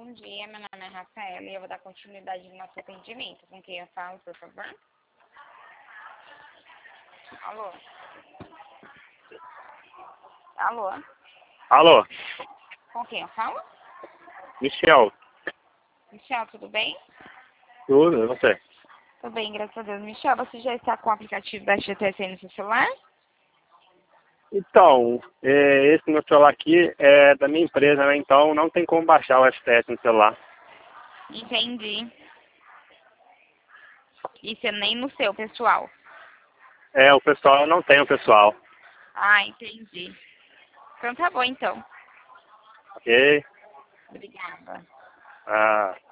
Bom dia, meu nome é Rafaela e eu vou dar continuidade no nosso atendimento. Com quem eu falo, por favor? Alô? Alô? Alô, Com quem eu falo? Michel, Michel, tudo bem? tudo, e você? Tudo bem, graças a Deus. Michel, você já está com o aplicativo da GTC no seu celular? Então, esse meu celular aqui é da minha empresa, né? Então não tem como baixar o FTS no celular. Entendi. Isso é nem no seu, pessoal. O pessoal não tem o pessoal. Ah, entendi. Então tá bom, então. Ok? Obrigada. Ah.